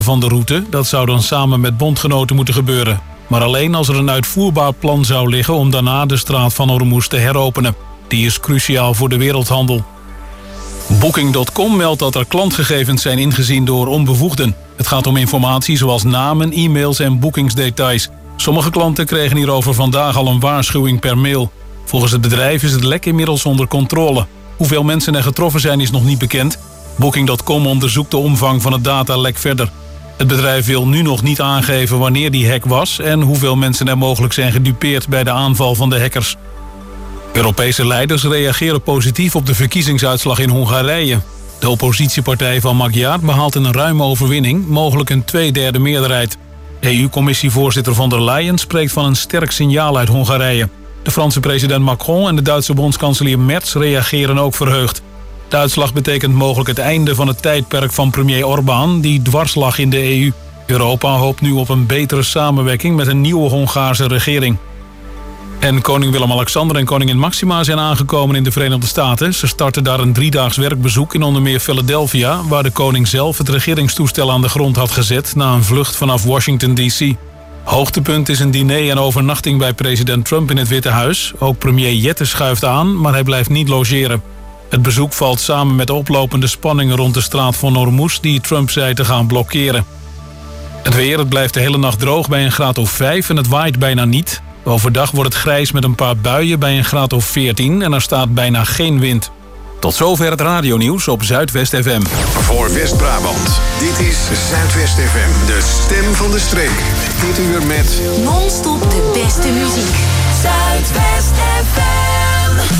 van de route. Dat zou dan samen met bondgenoten moeten gebeuren. Maar alleen als er een uitvoerbaar plan zou liggen om daarna de straat van Hormuz te heropenen. Die is cruciaal voor de wereldhandel. Booking.com meldt dat er klantgegevens zijn ingezien door onbevoegden. Het gaat om informatie zoals namen, e-mails en boekingsdetails. Sommige klanten kregen hierover vandaag al een waarschuwing per mail. Volgens het bedrijf is het lek inmiddels onder controle. Hoeveel mensen er getroffen zijn is nog niet bekend. Booking.com onderzoekt de omvang van het datalek verder. Het bedrijf wil nu nog niet aangeven wanneer die hack was en hoeveel mensen er mogelijk zijn gedupeerd bij de aanval van de hackers. Europese leiders reageren positief op de verkiezingsuitslag in Hongarije. De oppositiepartij van Magyar behaalt een ruime overwinning, mogelijk een 2/3 meerderheid. EU-commissievoorzitter von der Leyen spreekt van een sterk signaal uit Hongarije. De Franse president Macron en de Duitse bondskanselier Merz reageren ook verheugd. De uitslag betekent mogelijk het einde van het tijdperk van premier Orbán, die dwars lag in de EU. Europa hoopt nu op een betere samenwerking met een nieuwe Hongaarse regering. En koning Willem-Alexander en koningin Maxima zijn aangekomen in de Verenigde Staten. Ze starten daar een 3-daags werkbezoek in onder meer Philadelphia, waar de koning zelf het regeringstoestel aan de grond had gezet na een vlucht vanaf Washington D.C. Hoogtepunt is een diner en overnachting bij president Trump in het Witte Huis. Ook premier Jette schuift aan, maar hij blijft niet logeren. Het bezoek valt samen met de oplopende spanningen rond de straat van Hormuz die Trump zei te gaan blokkeren. Het weer, het blijft de hele nacht droog bij een graad of 5 en het waait bijna niet. Overdag wordt het grijs met een paar buien bij een graad of 14 en er staat bijna geen wind. Tot zover het radionieuws op Zuidwest FM. Voor West-Brabant, dit is Zuidwest FM, de stem van de streek. Dit uur met non-stop de beste muziek. Zuidwest FM.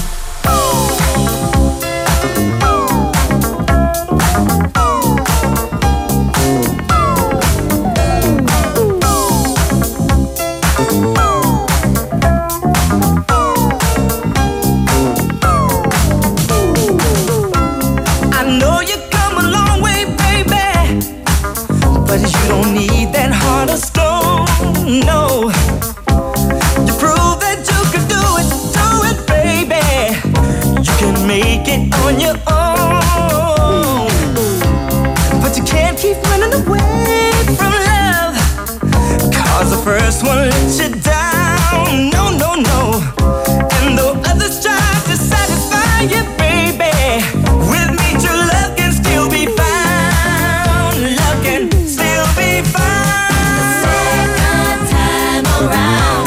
On your own, but you can't keep running away from love, 'cause the first one let you down. No, no, no. And though others try to satisfy you, baby, with me true love can still be found. Love can still be found. The second time around.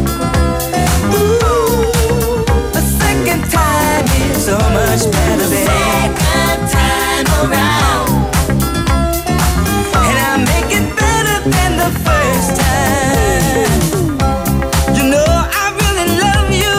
Ooh, the second time is so much better than second time around. And I make it better than the first time. You know I really love you,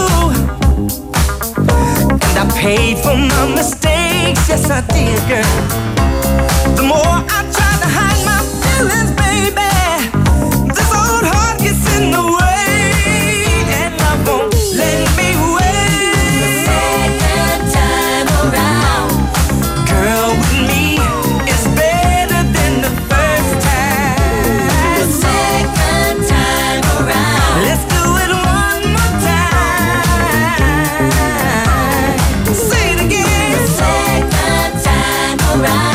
and I paid for my mistakes. Yes, I did, girl. The more I try to hide my feelings, baby, this old heart gets in the way, and I won't let me wait. The second time around, girl, with me is better than the first time. The second time around, let's do it one more time. Say it again. The second time around.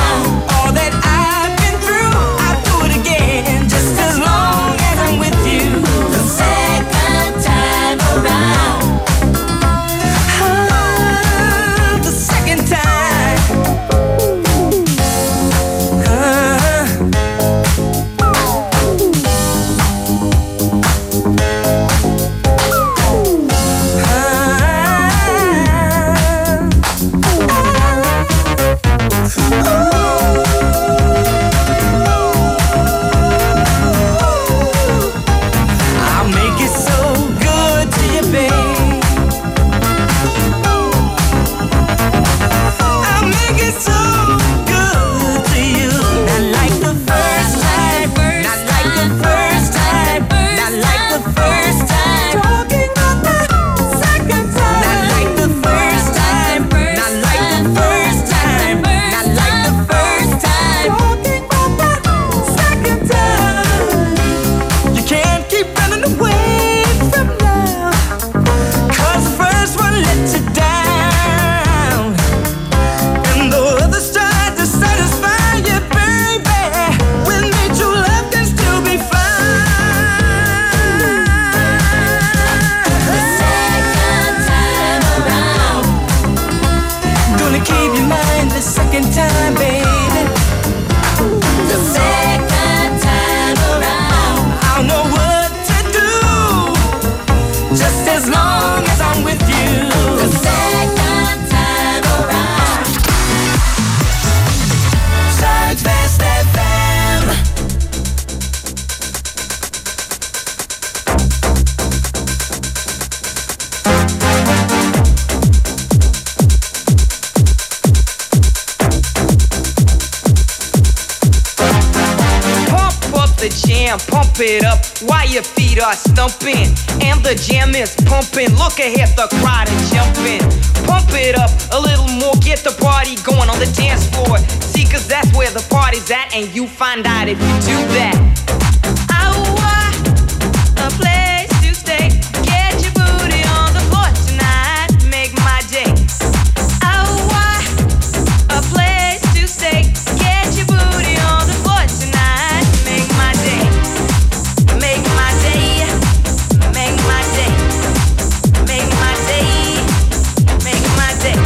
the jam, pump it up while your feet are stumping. And the jam is pumping, look ahead, the crowd is jumping. Pump it up a little more, get the party going on the dance floor. See, cause that's where the party's at, and you find out if you do that. I want a place to stay, get your booty on the floor tonight, make my day. I want a place to stay, get your booty on the floor tonight, make my day. Make my day, make my day, make my day, make my day.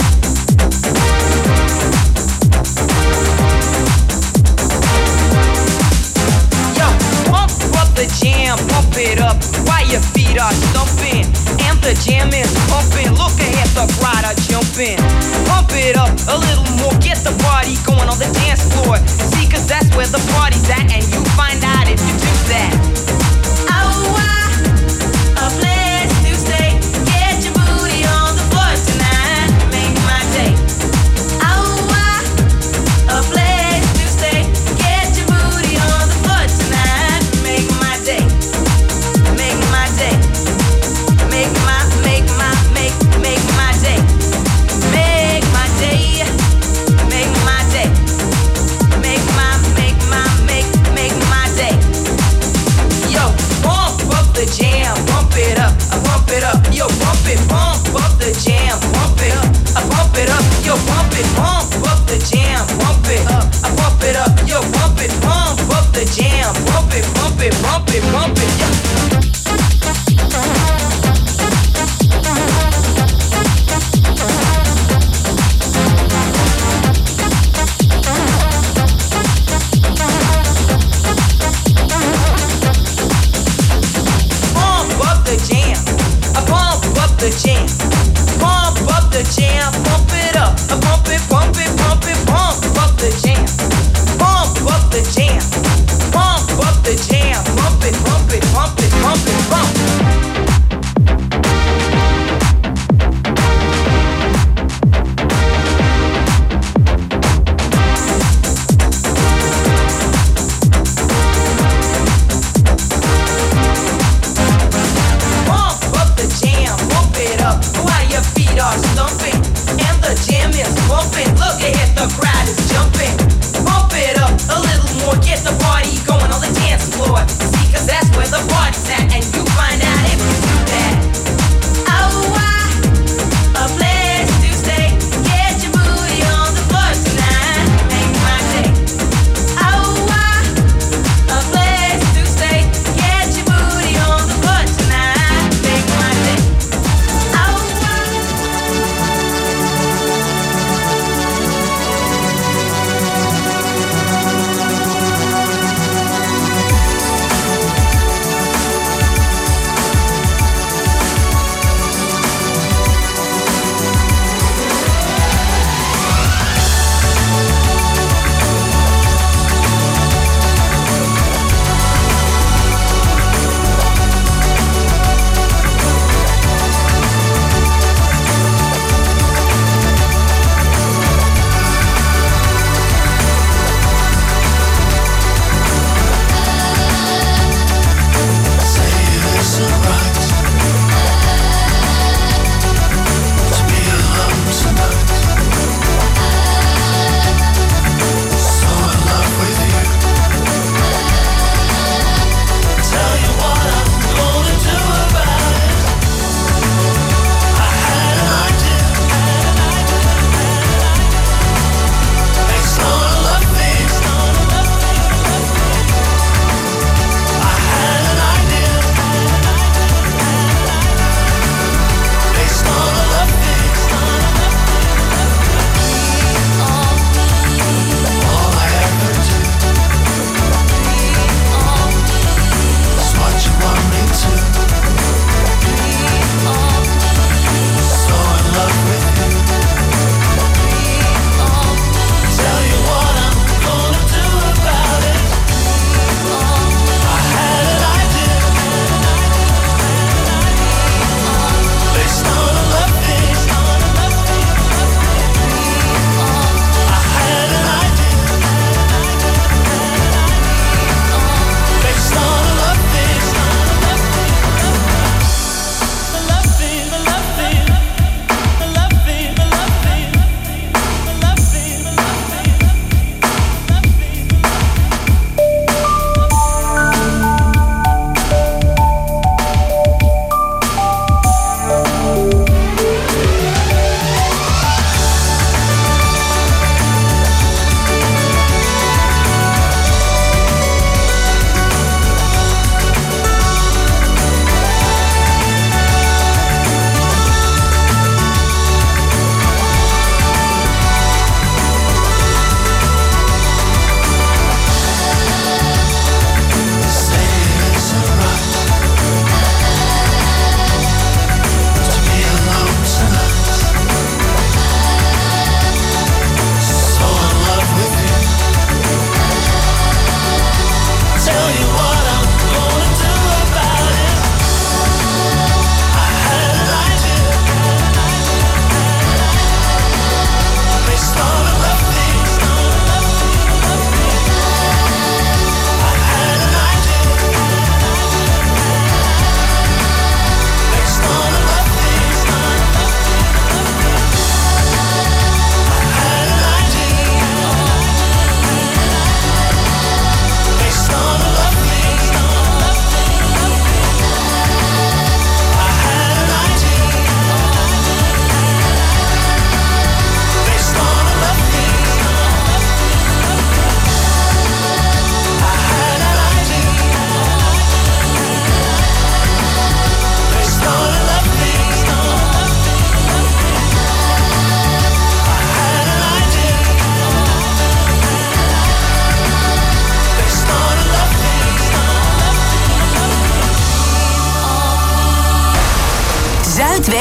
Yo, pump up the jam, pump it up while your feet are stumping. And the jam is pumping, look ahead, the crowd are jumping. Pump it up a little more, get the party going on the dance floor. See, cause that's where the party's at, and you find out if you do that. I want a place to stay, get your booty on the floor tonight, make my day. I want a place to stay, get your booty on the floor tonight, make my day. Make my day. Make my day. Make my day. Make my day. Make my day. Yo, pump up the jam, pump it up, I pump it up. Yo, pump it, pump up the jam, pump it up, I pump it up. Yo, pump it, pump up the jam, pump it up, I pump it up. Yo, pump it, pump up the jam, pump it, pump it, pump it, pump it. Yeah. The jam, pump up the jam, pump it up, pump it, pump it, pump it, pump up the jam, pump up the jam, pump up the jam, pump it, pump it, pump it, pump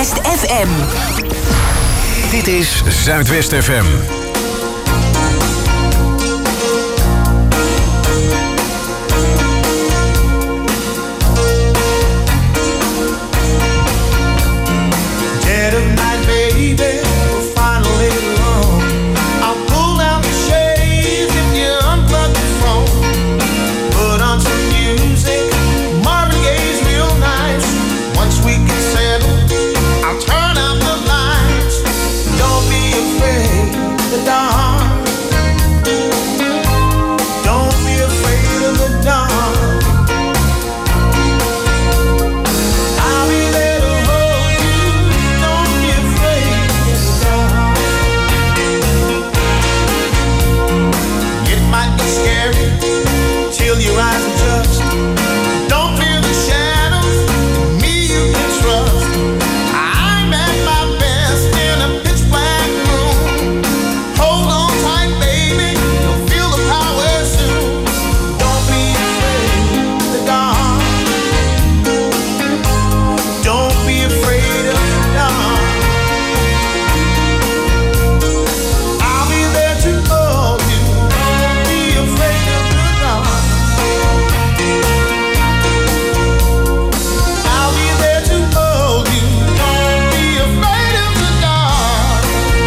Zuidwest FM. Dit is Zuidwest FM. Dead of night, baby, we're finally alone. I'll pull down the shades if you unplug the phone. Put on some music, Marvin Gaye's real nice. Once we get settled, I'll turn out the lights. Don't be afraid of the dark. Don't be afraid of the dark. I'll be there to hold you. Don't be afraid of the dark. It might be scary till your eyes adjust. Don't fear the shadows. Me you can trust. I'm at my best in a pitch black room. Hold on tight, baby. You'll feel the power soon. Don't be afraid of the dark. Don't be afraid of the dark. I'll be there to hold you. Don't be afraid of the dark. I'll be there to hold you. Don't be afraid of the dark.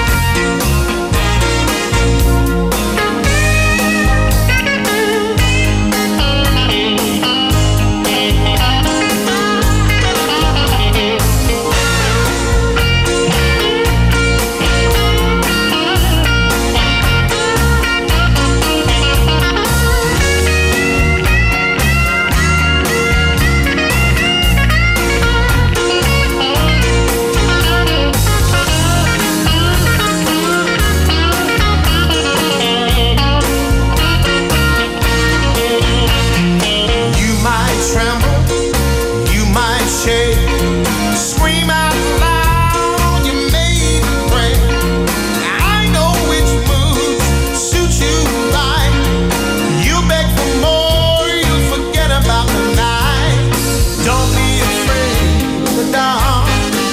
You might tremble, you might shake, scream out loud, you may even pray. I know which moves suit you right. You beg for more, you forget about the night. Don't be afraid of the dark.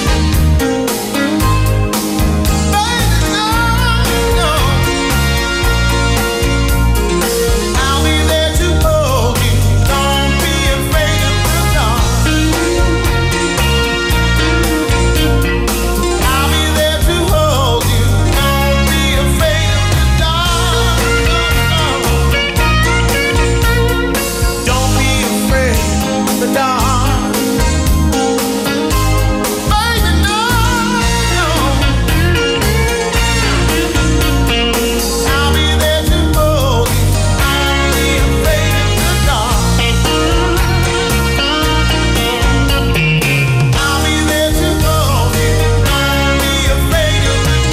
Baby, no, no. I'll be there to hold you. Don't be afraid of the dark. I'll be there to hold you. Don't be afraid of the dark. Don't be afraid of the dark. Baby, no, no. I'll be there to hold you. Don't be afraid of the dark. I'll be there to hold you. Don't be afraid of the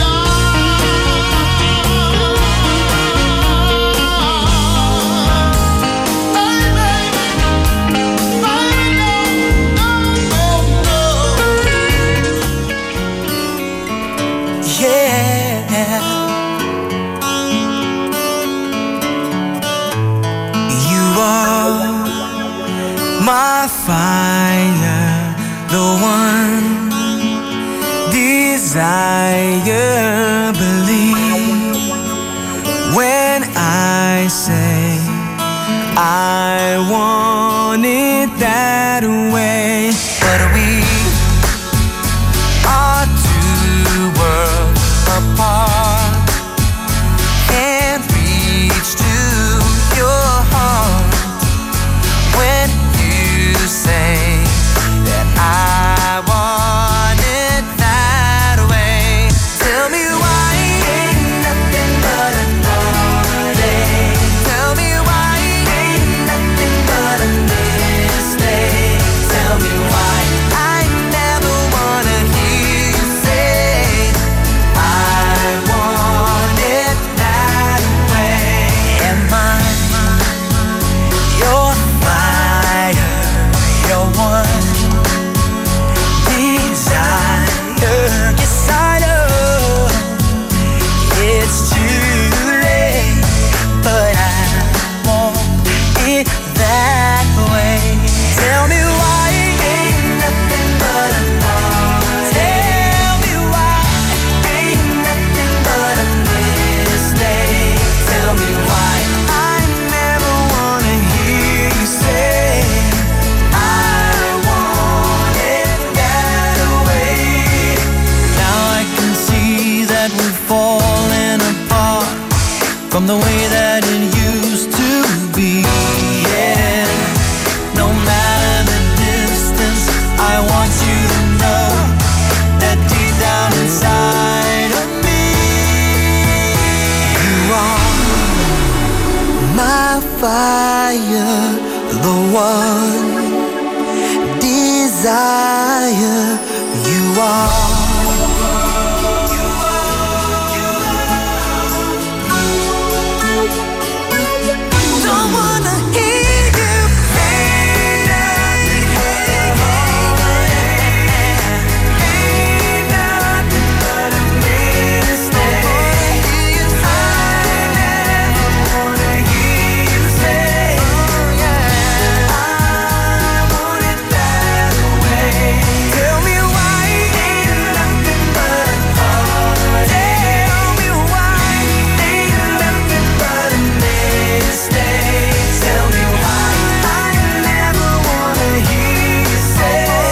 Yeah. You are my fire, the one desire. Believe when I say I want it that way. But we are two worlds apart. Can't reach to your heart when you say that I want it that way. Tell me why ain't nothing but a heartache. Tell me why ain't nothing but a mistake. the way that it used to be. Yeah, no matter the distance, I want you to know that deep down inside of me, you are my fire, the one desire. You are. Don't wanna hear you say nothing, ain't nothing but a mistake. I never wanna hear you say, I want it that way. Tell me why ain't nothing but a heartache. Tell me why ain't nothing but a mistake. Tell me why I never wanna hear you say, I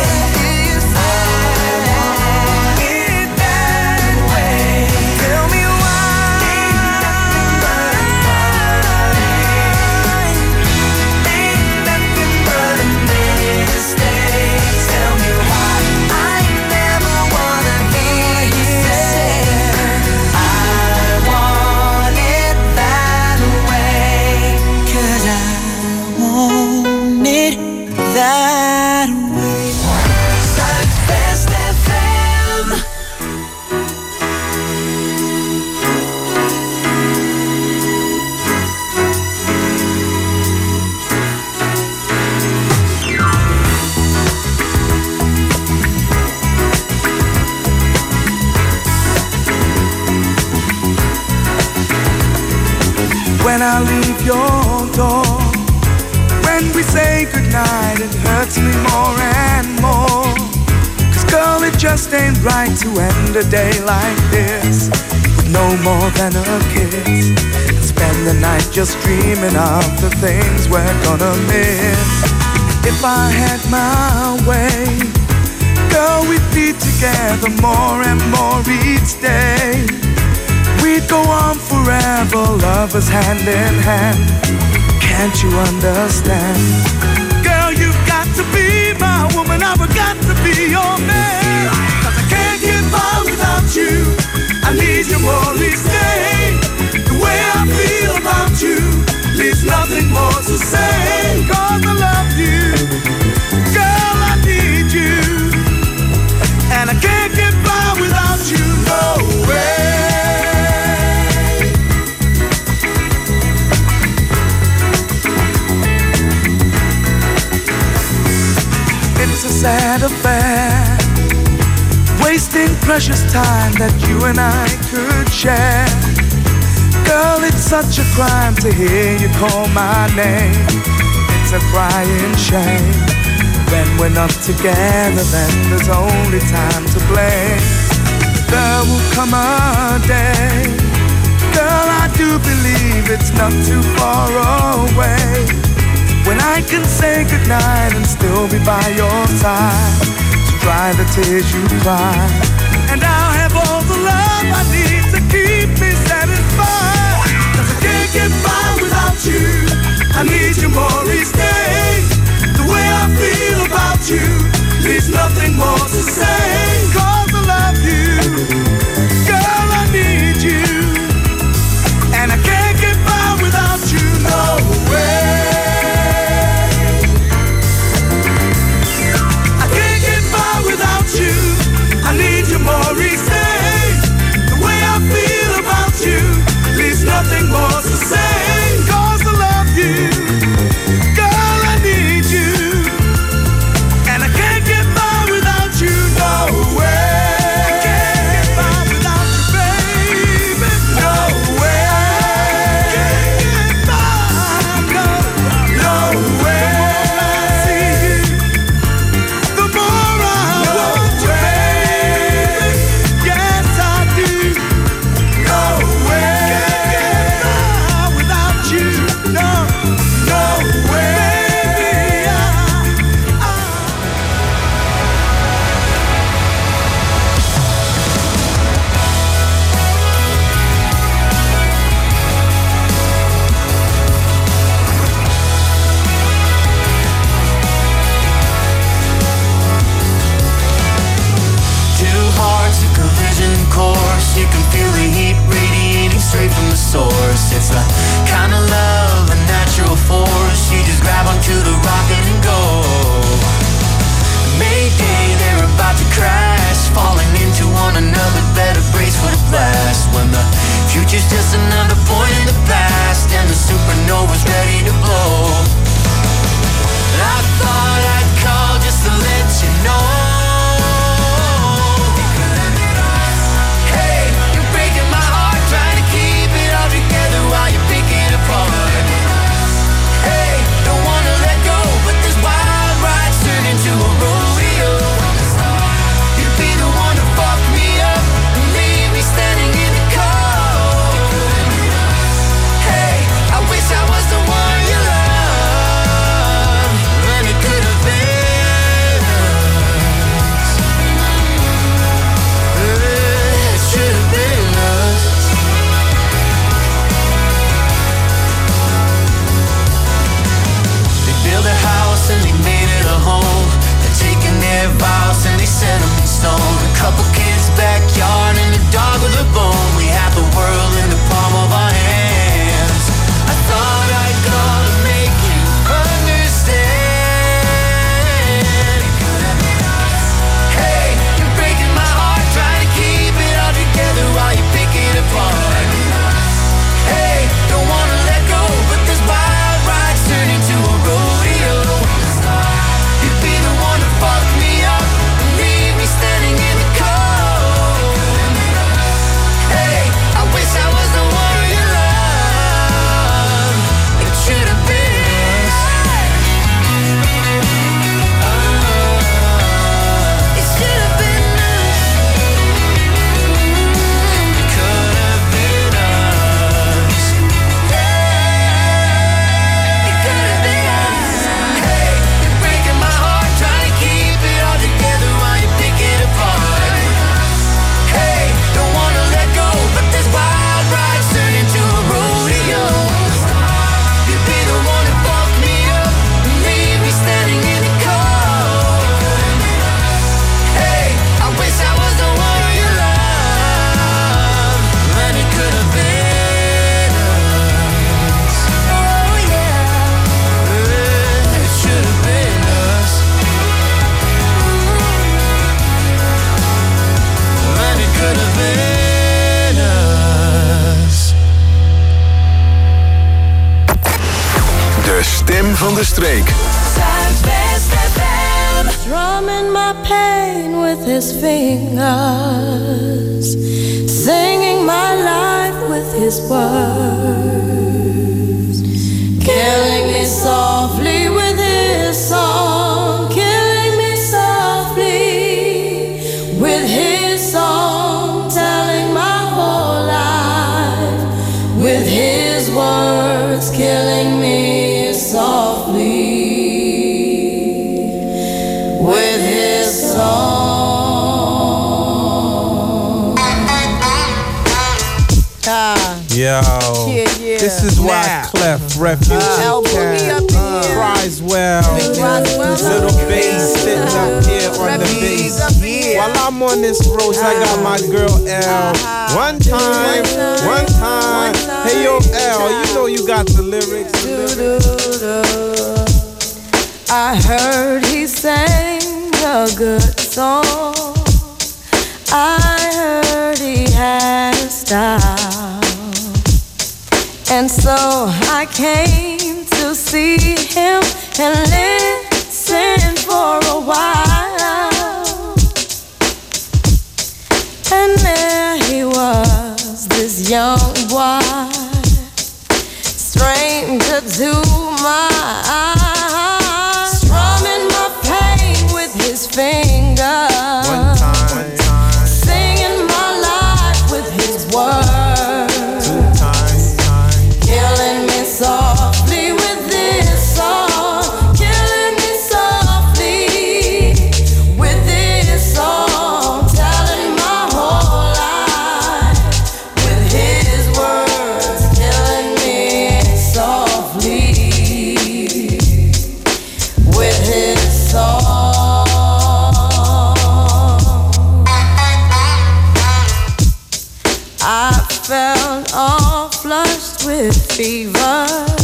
want it that way. Tell me why ain't nothing but a heartache. Ain't nothing but a mistake. Tell me why I never wanna hear you say, I want it that way. 'Cause I want it that way. Zuidwest FM. When I leave your door, when we say goodnight, it hurts me more and more. 'Cause girl, it just ain't right to end a day like this with no more than a kiss, and spend the night just dreaming of the things we're gonna miss. If I had my way, girl, we'd be together more and more each day. We'd go on forever, lovers hand in hand. Can't you understand? Girl, you've got to be my woman, I've got to be your man. 'Cause I can't get by without you, I need you more each day. The way I feel about you leaves nothing more to say. 'Cause I love you, girl, I need you, and I can't get by without you, no way. It's a sad affair, wasting precious time that you and I could share. Girl, it's such a crime to hear you call my name. It's a crying shame. When we're not together, then there's only time to blame. There will come a day, girl, I do believe it's not too far away, when I can say goodnight and still be by your side to dry the tears you cry. And I'll have all the love I need to keep me satisfied. 'Cause I can't get by without you, I need you more each day. The way I feel about you leaves nothing more to say. 'Cause I love you, girl, I need you, and I can't get by without you, no way. I need you more each day. The way I feel about you leaves nothing more to say. 'Cause I love you, girl, built a house and they made it a home. They're taking their vows and they set them in stone. A couple kids, backyard, and a dog with a bone. We have the world in the palm of our hands. I thought I'd gotta make you understand. It could have been us. Hey, you're breaking my heart, trying to keep it all together while you pick it apart. Hey, don't wanna let go, but this wild ride's turned into a rodeo. You'd be the one to fuck me up and leave me standing in the cold. Hey, I wish I was the one you love. It should have been us. It should have been us. It could have been us. It could have been us. Hey, you're breaking my heart, trying to keep it all together while you pick it apart. Hey, don't wanna let go, but this wild ride's turned into a rodeo. You'd be the one to fuck me up and leave me standing in the cold. Hey, I wish I was the one you love, and it could have been us. Oh yeah, it should have been us, and it could have been us. De stem van de streek. Zuidwest FM. Drumming my pain with his fingers, singing my life with his words, killing me softly with his song, killing me softly with his song, telling my whole life with his words, killing me softly with his song. Yo, Yeah. this is why Clef, Refuge, Elbow me up in here. cries well. Little bass sitting up here on the bass. While I'm on this road, I got my girl L. One time. Hey yo, L, you know you got the lyrics. I heard he sang a good song. I heard he had a style. And so I came to see him and listen for a while. And there he was, this young boy, stranger to my eyes, strumming my pain with his fingers. One time. Singing my life with his words. Two times. Killing me softly with this song. Killing me softly with this song. Telling my whole life with his words. Killing me softly with his song. I felt all flushed with fever,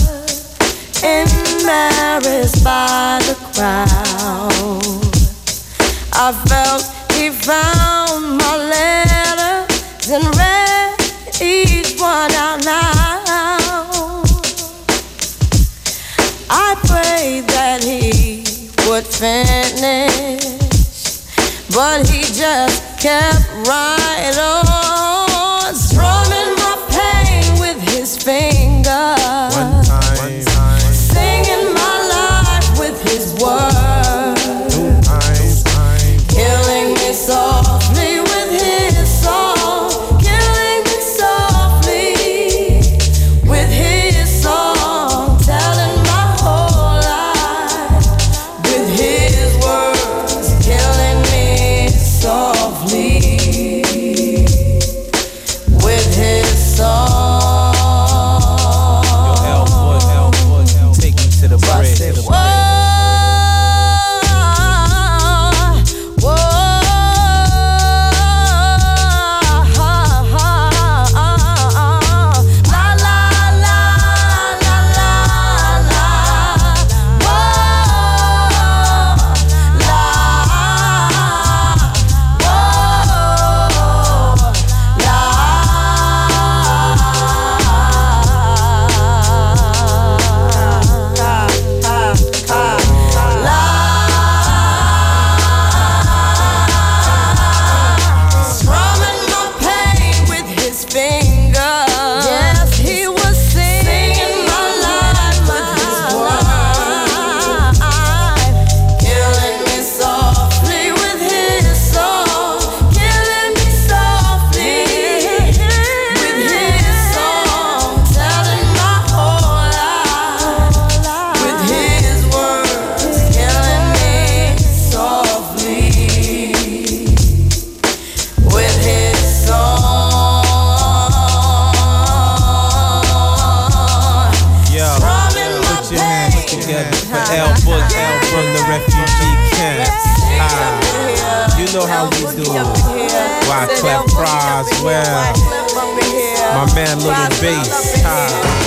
embarrassed by the crowd. I felt he found my letters and read each one out loud. I prayed that he would finish, but he just kept right on, strumming my pain with his fingers. One time. Singing my life with his words. Two times. Killing me softly with his song. Killing me softly with his song. Telling my whole life with his words. Killing me softly with his song. Take me to the bridge. L Book from the refugee camp. You know how we do. Wyclef Croswell. My man Little Bass.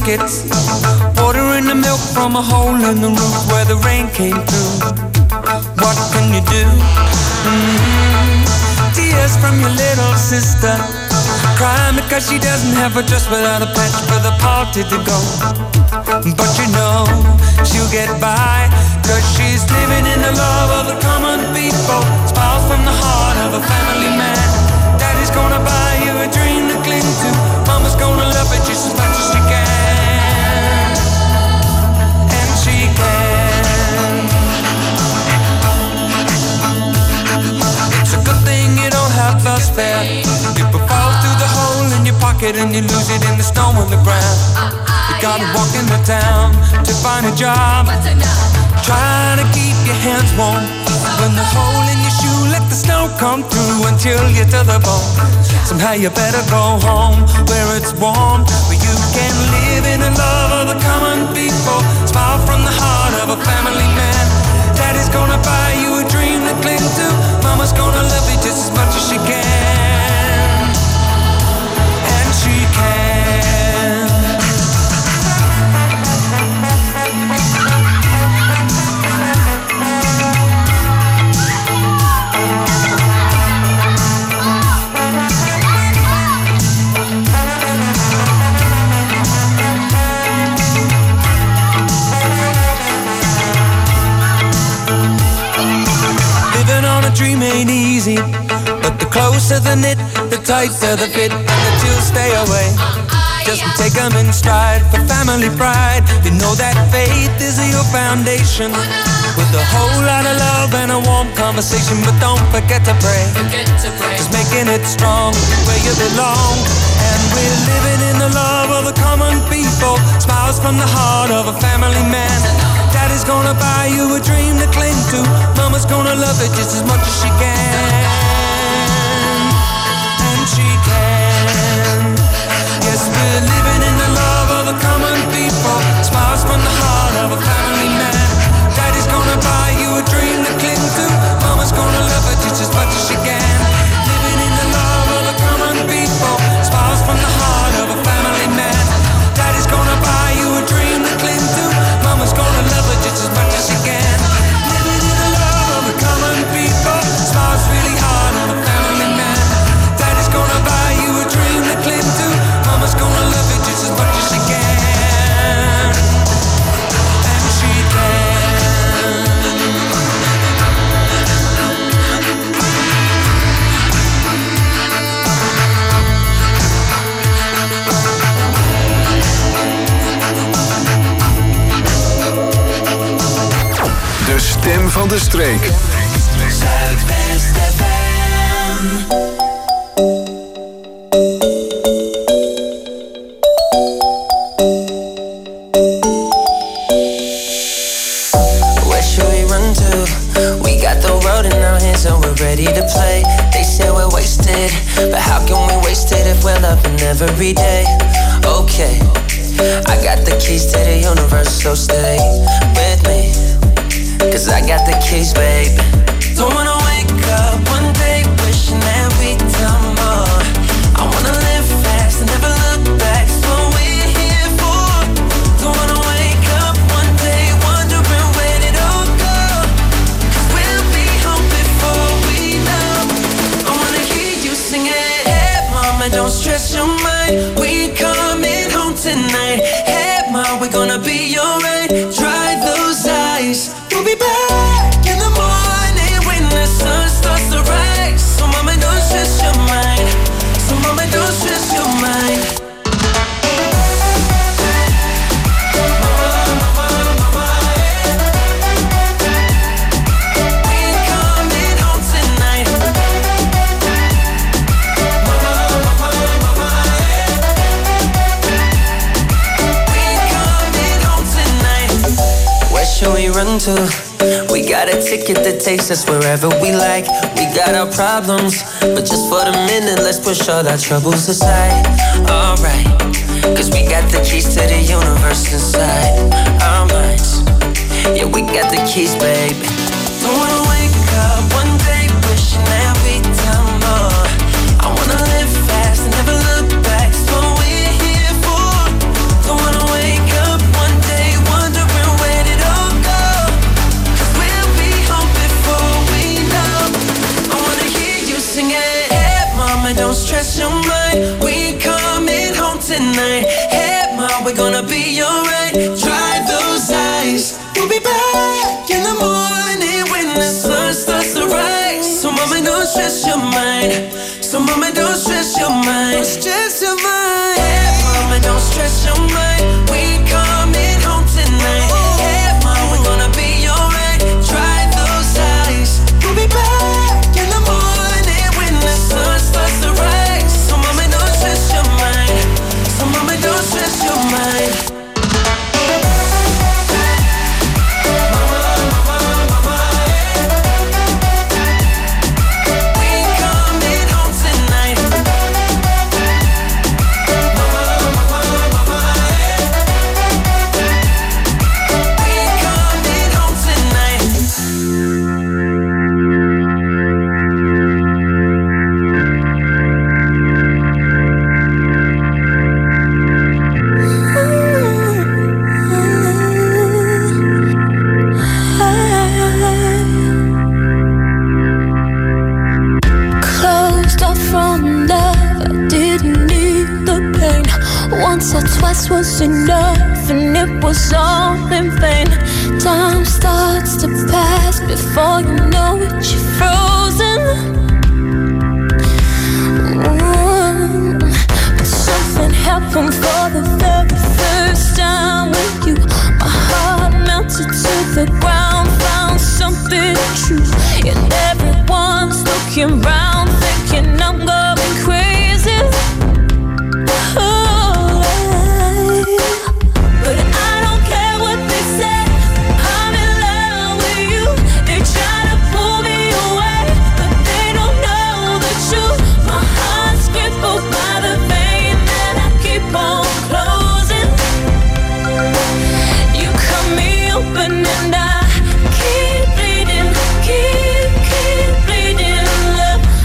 tickets. Water in the milk from a hole in the roof where the rain came through. What can you do? Tears from your little sister, crying because she doesn't have a dress without a patch for the party to go. But you know she'll get by, cause she's living in the love of the common people. Smiles from the heart of a family man. Daddy's gonna buy you a dream to cling to. Mama's gonna love it just as much as she can. And she can. It's a good thing you don't have lost fare. People fall through the hole in your pocket and you lose it in the snow on the ground. You gotta walk in the town to find a job, trying to keep your hands warm. When the hole in your shoe, let the snow come through and chill you to the bone. Somehow you better go home where it's warm, where you can live in the love of the common people. Smile from the heart of a family man. Daddy's gonna buy you a dream to cling to. Mama's gonna love you just as much as she can. And she can. Dream ain't easy, but the closer the knit, the tighter the fit, and the chills stay away. Just take them in stride for family pride. You know that faith is your foundation, with a whole lot of love and a warm conversation. But don't forget to pray, just making it strong where you belong. And we're living in the love of the common people. Smiles from the heart of a family man. Daddy's gonna buy you a dream to cling to. Mama's gonna love it just as much as she can. And she can. Yes, we're living in the love of the common people. Smiles from the heart of a family man. Daddy's gonna buy you a dream to cling to. Mama's gonna love it just as much as she can. Living in the love of the common people. Smiles from the heart of a family man. Daddy's gonna buy you a dream to cling to. Mama's gonna love it just as much as she can. Living in the love of the common people. Smiles really hard on a family man. Daddy's gonna buy you a dream to cling to. Mama's gonna love it just as much as she can. And she can. De stem van de streek. Zuidwest FM. Where should we run to? We got the road in our hands and we're ready to play. They say we're wasted, but how can we waste it if we're loving every day? Okay, I got the keys to the universe, so stay with me. Cause I got the keys, babe. Don't wanna wake up one day wishing that we'd done more. I wanna live fast and never look back. That's what we're here for. Don't wanna wake up one day wondering where did it all go. Cause we'll be home before we know. I wanna hear you sing it. Hey mama, don't stress your mind. We coming home tonight. Hey mama, we're gonna be alright. Dry those eyes. We'll be back in the morning when the sun starts to rise. So mama, don't stress your mind. So mama, don't stress your mind. We're coming home tonight. We're coming home tonight. Where should we run to? We got a ticket that takes us wherever we like. We got our problems, but just for the minute, let's push all our troubles aside. Alright, cause we got the keys to the universe inside our minds. Yeah, we got the keys, baby. Don't wanna wake up one day wishing that we'd done more. I wanna live fast and never look back. That's what we're here for. Don't wanna wake stress your mind. So mama, don't stress your mind. Stress your mind. Yeah, mama, don't stress your mind. We coming home tonight. Yeah, mama, we're gonna be alright. Dry those eyes. We'll be back in the morning when the sun starts to rise. So mama, don't stress your mind. So mama, don't stress your mind. Once or twice was enough, and it was all in vain. Time starts to pass before you know it, you're frozen. But something happened for the very first time with you. My heart melted to the ground, found something true. And everyone's looking round, thinking I'm going crazy. But I don't care what they say, I'm in love with you. They try to pull me away, but they don't know the truth. My heart's crippled by the pain that I keep on closing. You cut me open and I keep bleeding, keep bleeding. Love,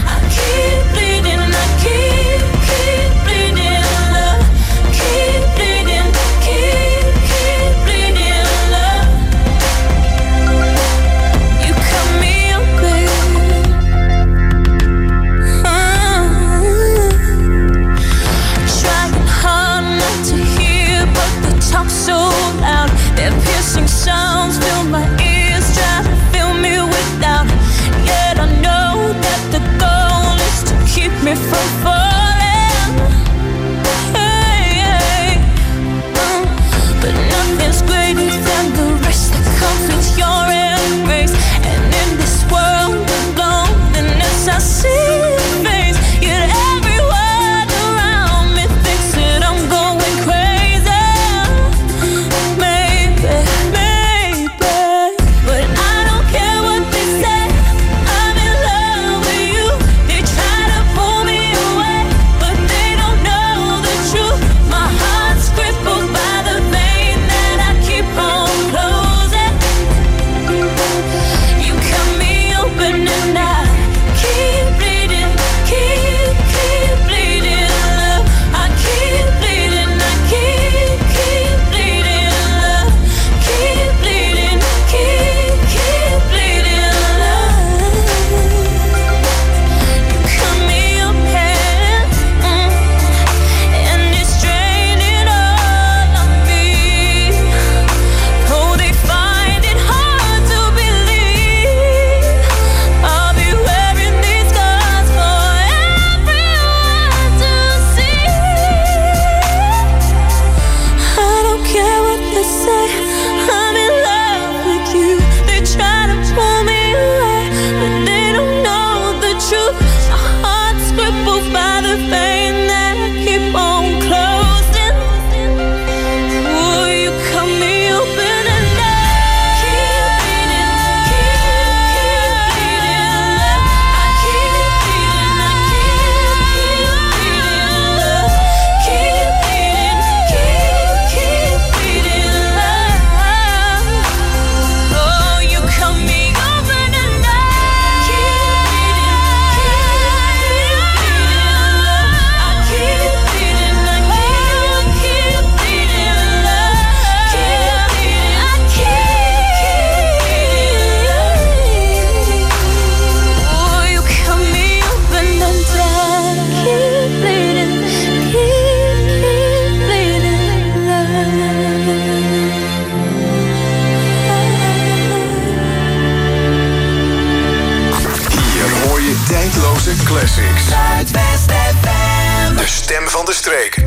Zomerse classics. Zuidwest FM. De stem van de streek.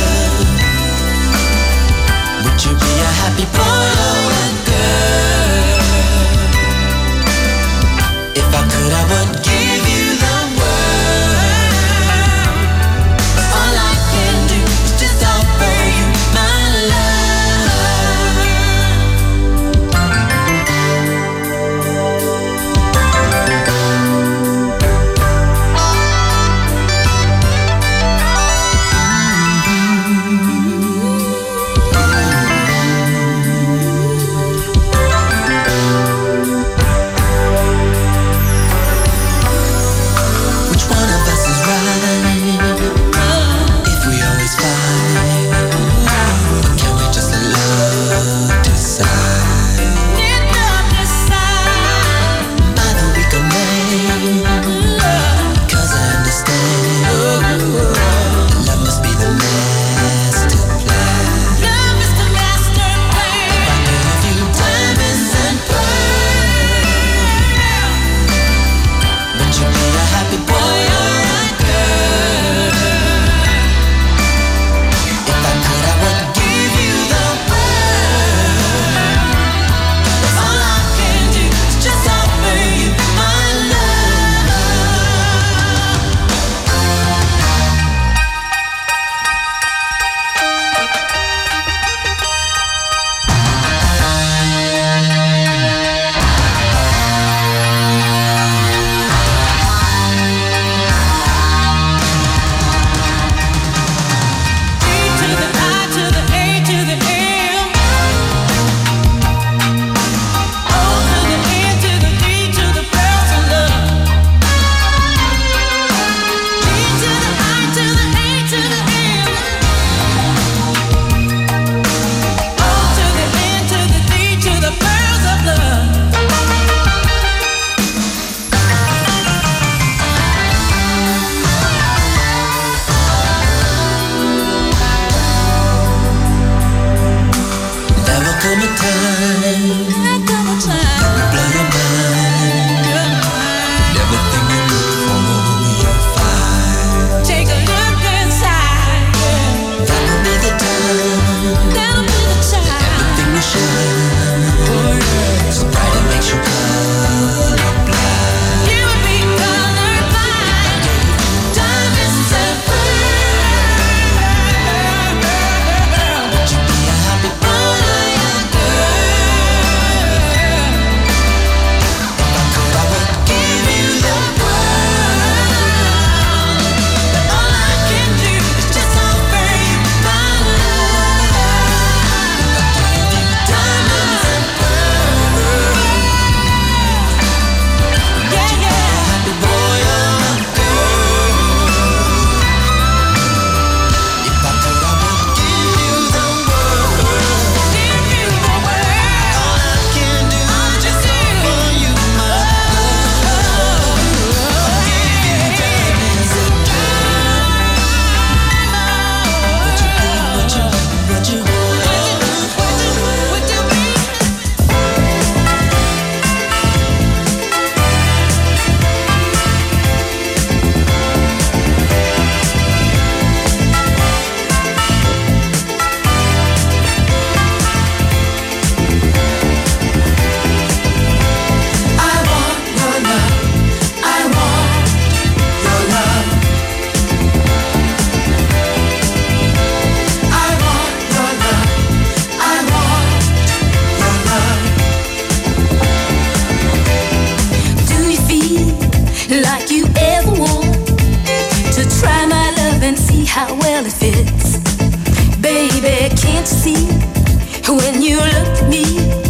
Would you be a happy boy or a girl? how well it fits. Baby, can't you see when you look at me?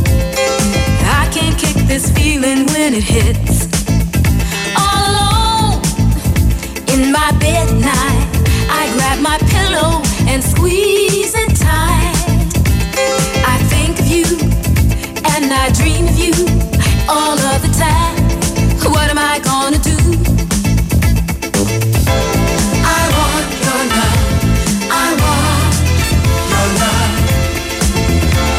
I can't kick this feeling when it hits. All alone in my bed at night, I grab my pillow and squeeze it tight. I think of you and I dream of you.